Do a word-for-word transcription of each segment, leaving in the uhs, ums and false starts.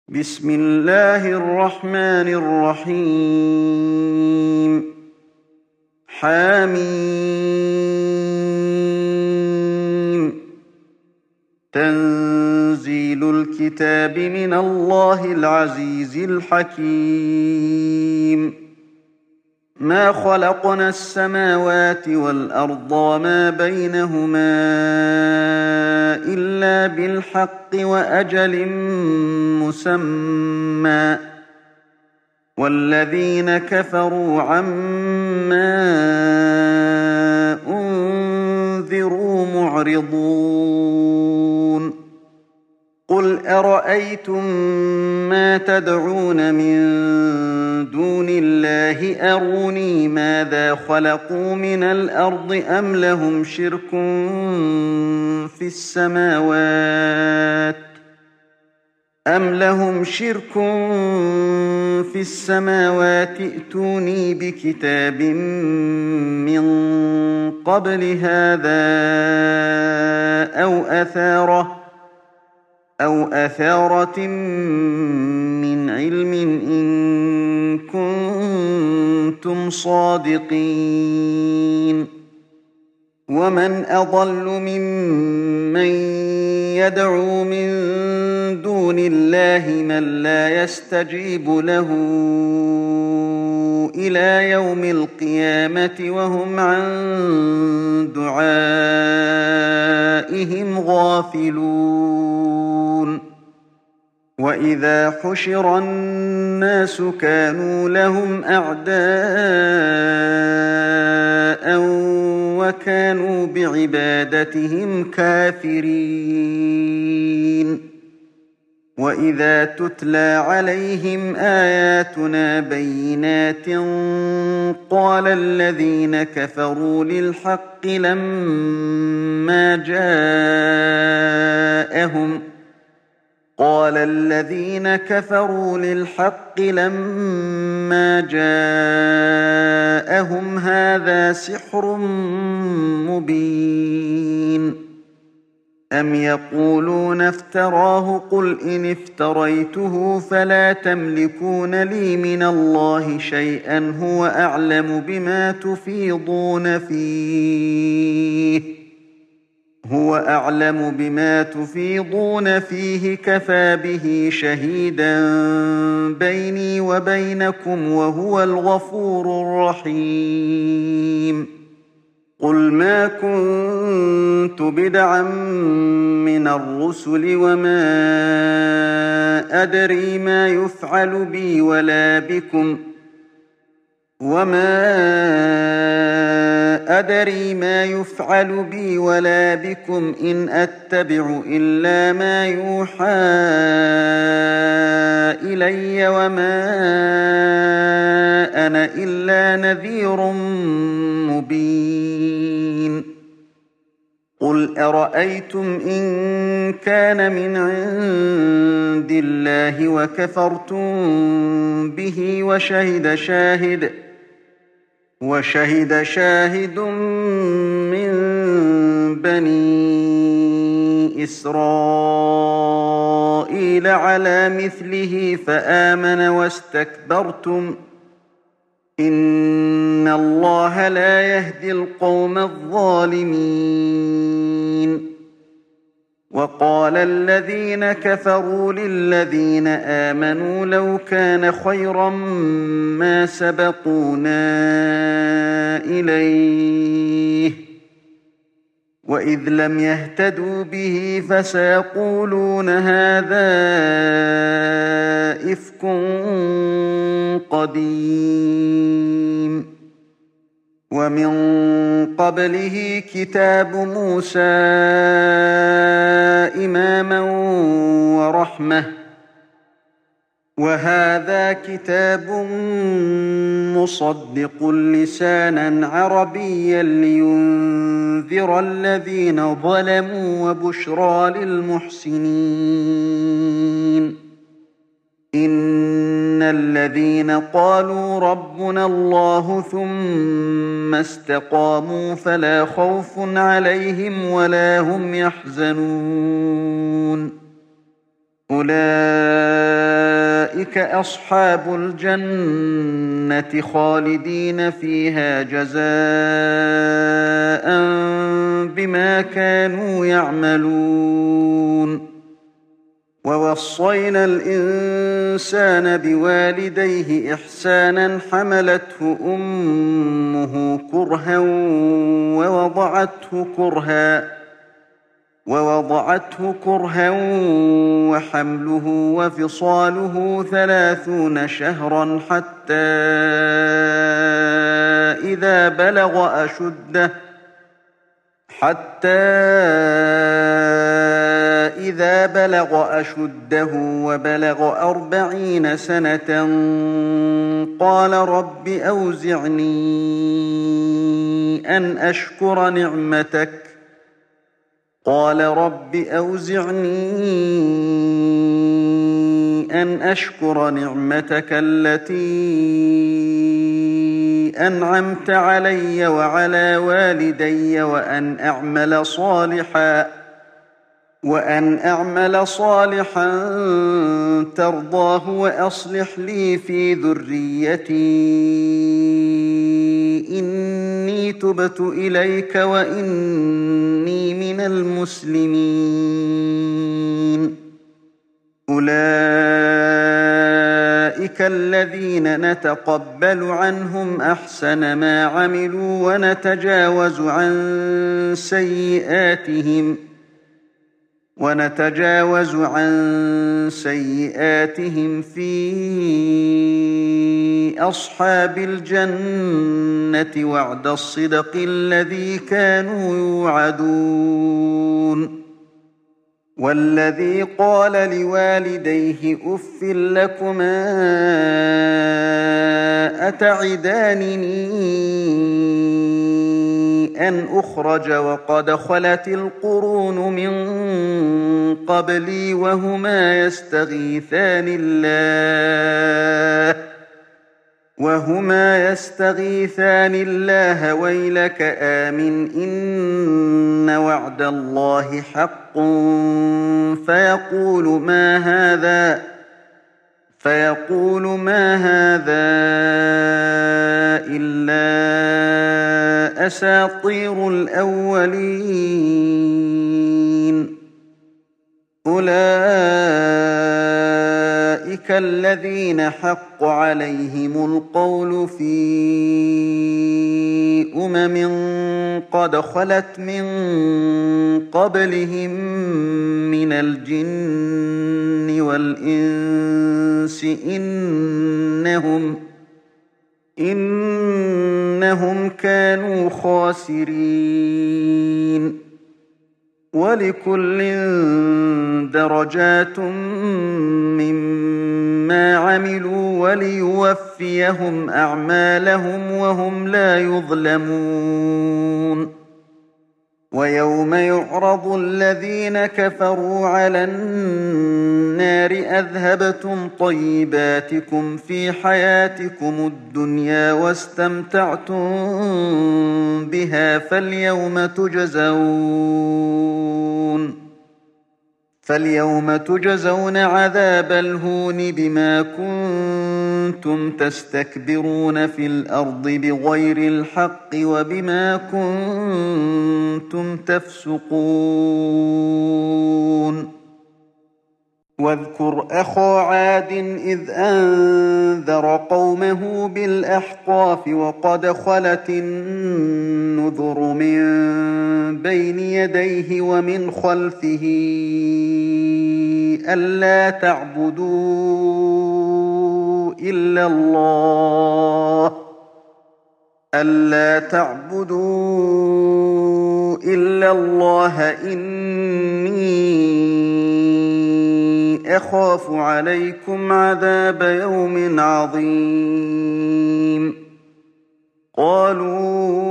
بسم الله الرحمن الرحيم حم تنزيل الكتاب من الله العزيز الحكيم ما خلقنا السماوات والأرض وما بينهما إلا بالحق وأجل مسمى والذين كفروا عما أنذروا معرضون قل أرأيتم ما تدعون من دون الله أروني ماذا خلقوا من الأرض أم لهم شرك في السماوات أم لهم شرك في السماوات ائتوني بكتاب من قبل هذا أو أثارة أو أثارة من علم إن كنتم صادقين ومن أضل ممن يدعو من دون الله من لا يستجيب له إلى يوم القيامة وهم عن دعائهم غافلون وإذا حشر الناس كانوا لهم أعداء وكانوا بعبادتهم كافرين وإذا تتلى عليهم آياتنا بينات قال الذين كفروا للحق لما جاءهم قال الذين كفروا للحق لما جاءهم هذا سحر مبين أم يقولون افتراه قل إن افتريته فلا تملكون لي من الله شيئا هو أعلم بما تفيضون فيه هو أعلم بما تفيضون فيه كفى به شهيدا بيني وبينكم وهو الغفور الرحيم قل ما كنت بدعا من الرسل وما أدري ما يفعل بي ولا بكم وما أدري ما يفعل بي ولا بكم إن أتبع إلا ما يوحى إلي وما أنا إلا نذير مبين قل أرأيتم إن كان من عند الله وكفرتم به وشهد شاهد وشهد شاهد من بني إسرائيل على مثله فآمن واستكبرتم إن الله لا يهدي القوم الظالمين وقال الذين كفروا للذين آمنوا لو كان خيرا ما سبقونا إليه وإذ لم يهتدوا به فسيقولون هذا إفك قديم ومن قبله كتاب موسى إماما ورحمة وهذا كتاب مصدق لسانا عربيا لينذر الذين ظلموا وبشرى للمحسنين إن الذين قالوا ربنا الله ثم استقاموا فلا خوف عليهم ولا هم يحزنون أولئك أولئك أصحاب الجنة خالدين فيها جزاء بما كانوا يعملون ووصينا الإنسان بوالديه إحسانا حملته أمه كرها ووضعته كرها ووضعته كرها وحمله وفصاله ثلاثون شهرا حتى إذا بلغ أشده حتى إذا بلغ أشده وبلغ أربعين سنة قال رب أوزعني أن أشكر نعمتك قال رب أوزعني أن أشكر نعمتك التي أنعمت علي وعلى والدي وأن أعمل صالحا وأن أعمل صالحا ترضاه وأصلح لي في ذريتي إني تبت إليك وإني من المسلمين أولئك الذين نتقبل عنهم أحسن ما عملوا ونتجاوز عن سيئاتهم ونتجاوز عن سيئاتهم في أصحاب الجنة وعد الصدق الذي كانوا يوعدون والذي قال لوالديه أف لكما أتعدانني أن أخرج وقد خلت القرون من قبلي وهما يستغيثان الله وهما يستغيثان الله ويلك آمن إن وعد الله حق فيقول ما هذا فيقول ما هذا إلا أساطير الأولين أولئك الذين حق عليهم القول في أمم قد خلت من قبلهم من الجن والإنس إنهم إنهم كانوا خاسرين ولكل درجات مما عملوا وليوفيهم أعمالهم وهم لا يظلمون ويوم يعرض الذين كفروا على النار أذهبتم طيباتكم في حياتكم الدنيا واستمتعتم بها فاليوم تجزون فاليوم تجزون عذاب الهون بما كنتم تستكبرون في الأرض بغير الحق وبما كنتم تفسقون واذكر أخا عاد إذ أنذر قومه بالأحقاف وقد خلت النذر من بين يديه ومن خلفه ألا تعبدوا إلا الله ألا تعبدوا إلا الله إني أخاف عليكم عذاب يوم عظيم قالوا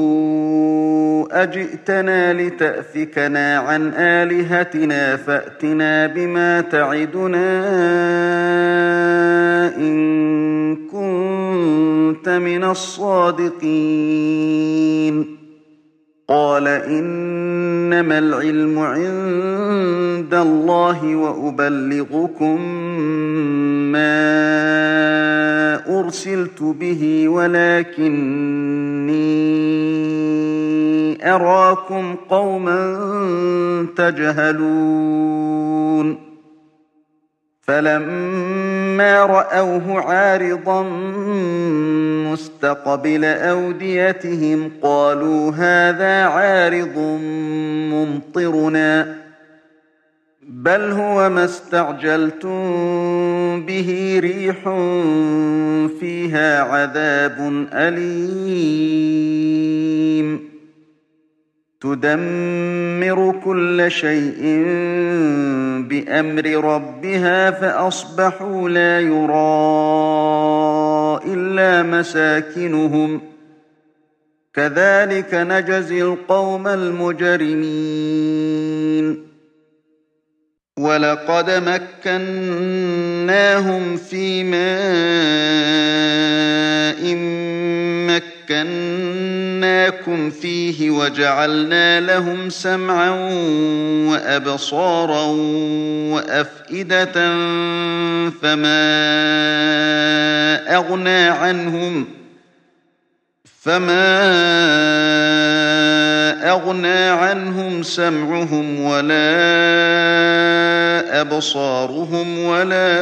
أجئتنا لتأفكنا عن آلهتنا فأتنا بما تعدنا إن كنت من الصادقين قال إنما العلم عند الله وأبلغكم ما أرسلت به ولكني أراكم قوما تجهلون فلما رأوه عارضا مستقبل أوديتهم قالوا هذا عارض ممطرنا بل هو ما استعجلتم به ريح فيها عذاب أليم تدمر كل شيء بأمر ربها فأصبحوا لا يرى إلا مساكنهم كذلك نجزي القوم المجرمين ولقد مكناهم في ماء مكناكم فيه وجعلنا لهم سمعا وأبصارا وأفئدة فما أغنى عنهم فما أغنى عنهم سمعهم ولا أبصارهم ولا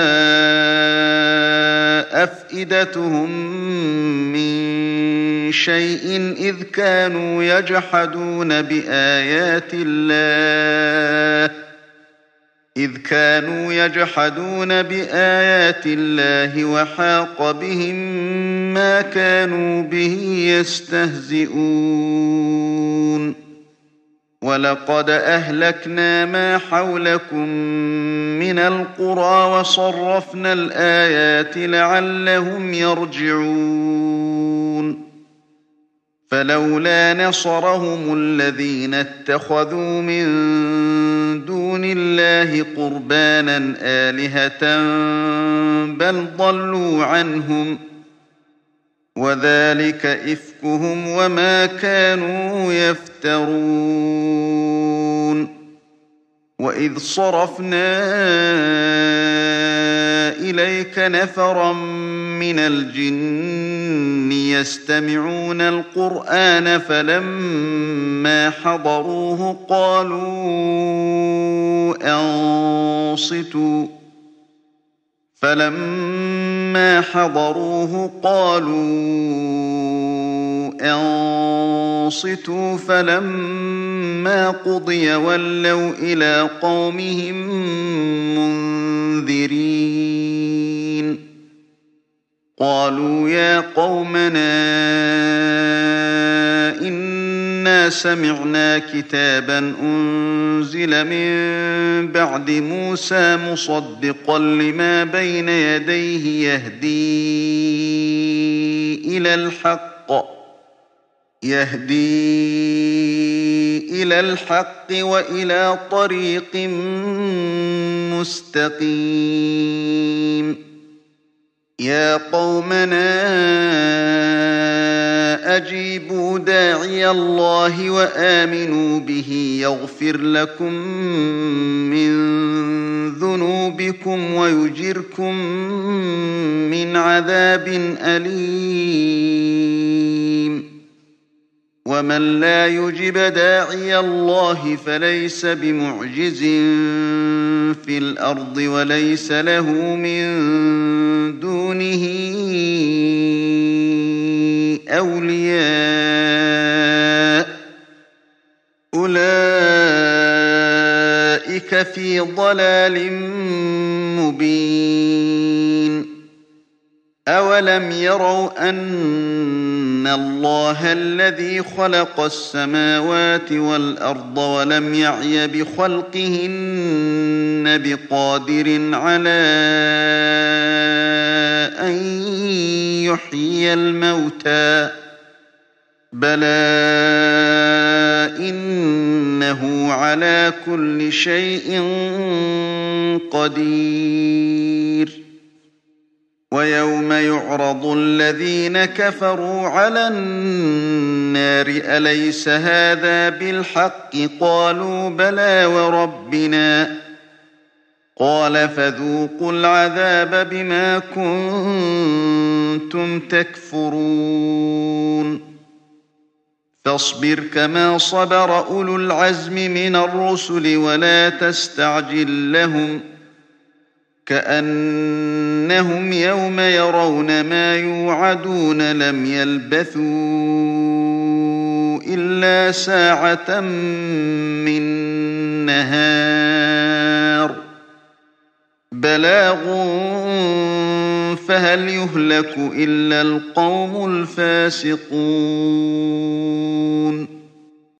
أفئدتهم من شيء إذ كانوا يجحدون بآيات الله إذ كانوا يجحدون بآيات الله وحاق بهم ما كانوا به يستهزئون ولقد أهلكنا ما حولكم من القرى وصرفنا الآيات لعلهم يرجعون فلولا نصرهم الذين اتخذوا من دون الله قربانا آلهة بل ضلوا عنهم وذلك إفكهم وما كانوا يفترون وإذ صرفنا إليك نفرا من الجن يستمعون القرآن فلما حضروه قالوا أنصتوا فلما حضروه قالوا أنصتوا فلما قضي ولوا إلى قومهم منذرين قالوا يا قومنا إنا سمعنا كتابا أنزل من بعد موسى مصدقا لما بين يديه يهدي إلى الحق يهدي إلى الحق وإلى طريق مستقيم يا قومنا أجيبوا داعي الله وآمنوا به يغفر لكم من ذنوبكم ويجركم من عذاب أليم ومن لا يجب داعي الله فليس بمعجز في الأرض وليس له من دونه أولياء أولئك في ضلال مبين أولم يروا أن الله الذي خلق السماوات والأرض ولم يعي بخلقهن بقادر على أن يحيي الموتى بلى إنه على كل شيء قدير ويوم يعرض الذين كفروا على النار أليس هذا بالحق قالوا بلى وربنا قال فذوقوا العذاب بما كنتم تكفرون فاصبر كما صبر أولو العزم من الرسل ولا تستعجل لهم كأنهم يوم يرون ما يوعدون لم يلبثوا إلا ساعة من نهار بلاغ فهل يهلك إلا القوم الفاسقون